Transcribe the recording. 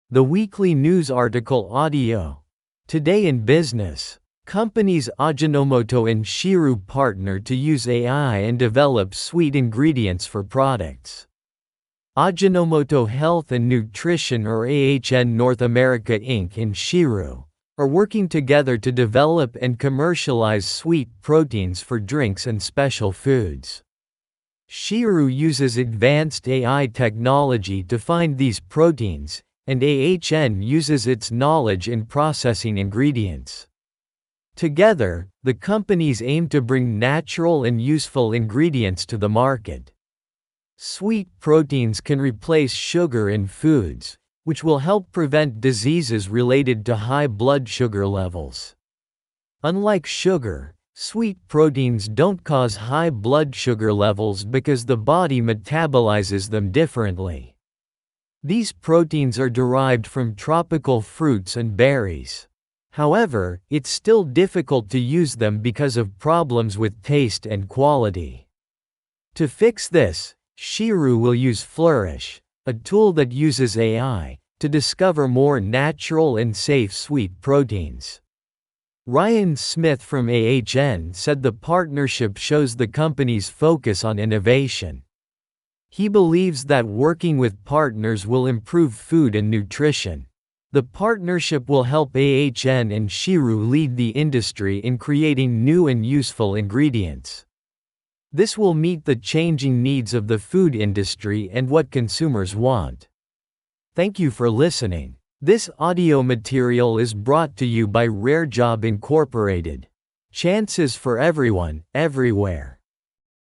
The weekly news article audio. Today in business. Companies Ajinomoto and Shiru partner to use AI and develop sweet ingredients for products. Ajinomoto Health and Nutrition or AHN North America Inc. and Shiru are working together to develop and commercialize sweet proteins for drinks and special foods. Shiru uses advanced AI technology to find these proteins, and AHN uses its knowledge in processing ingredients. Together, the companies aim to bring natural and useful ingredients to the market. Sweet proteins can replace sugar in foods, which will help prevent diseases related to high blood sugar levels. Unlike sugar, sweet proteins don't cause high blood sugar levels because the body metabolizes them differently. These proteins are derived from tropical fruits and berries. However, it's still difficult to use them because of problems with taste and quality. To fix this, Shiru will use Flourish, a tool that uses AI, to discover more natural and safe sweet proteins. Ryan Smith from AHN said the partnership shows the company's focus on innovation. He believes that working with partners will improve food and nutrition. The partnership will help AHN and Shiru lead the industry in creating new and useful ingredients. This will meet the changing needs of the food industry and what consumers want. Thank you for listening. This audio material is brought to you by Rare Job Incorporated. Chances for everyone, everywhere.